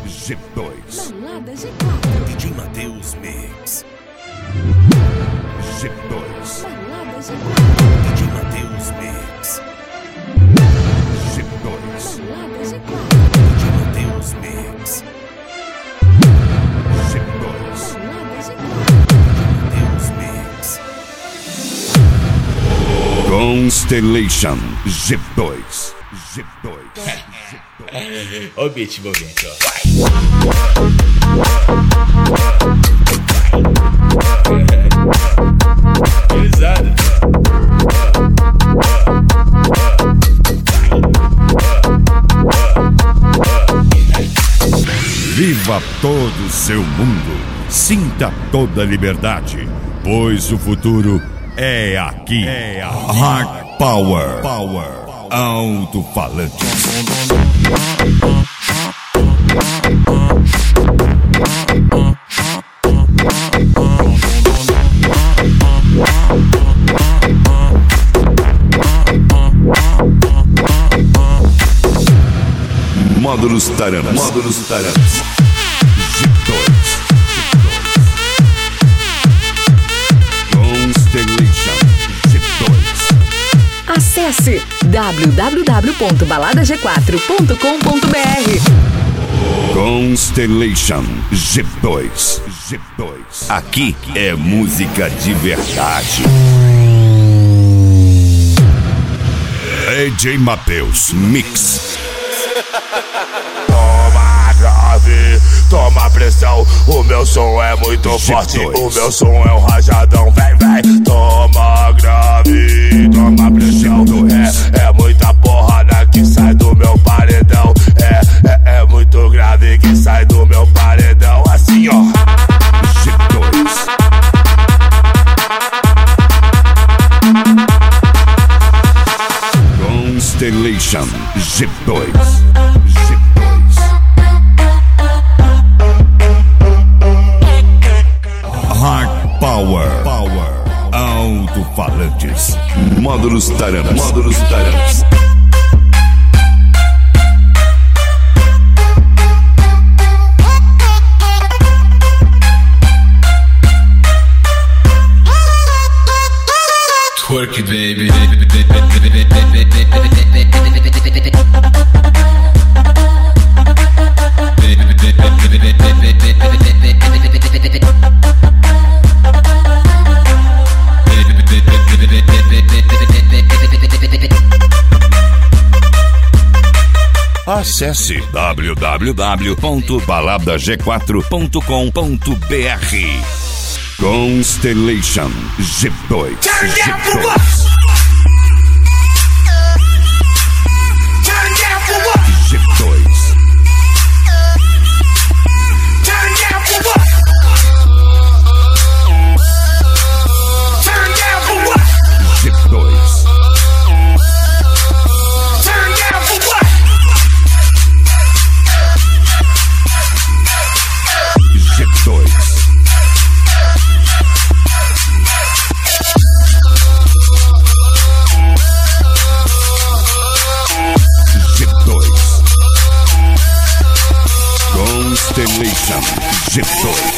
G2. Balada G4. DJ Matheus Mix. G2. Balada G4. DJ Matheus Mix. G2. Balada G4. DJ Matheus Mix. G2. Balada G4. Matheus Mix. Constellation G2. G2. Olha o beat envolvente, ó. Pesado. Viva todo o seu mundo. Sinta toda a liberdade, pois o futuro é aqui. Hard Power. Alto-falante. Módulos Taranas. G2. Constellation G2. Acesse www.baladag4.com.br. Constellation G2. Aqui é música de verdade. DJ Matheus Mix. Toma grave, toma pressão. O meu som é muito forte. O meu som é um rajadão. Vem. Toma grave, toma pressão. É muita porrada que sai do meu paredão. É muito grave que sai do meu paredão. Assim, ó. G2. Constellation G2. Hard Power. Alto-falantes. Módulos Taranas. Twerk it, baby. Acesse www.baladag4.com.br. Constellation G2. Constellation G2.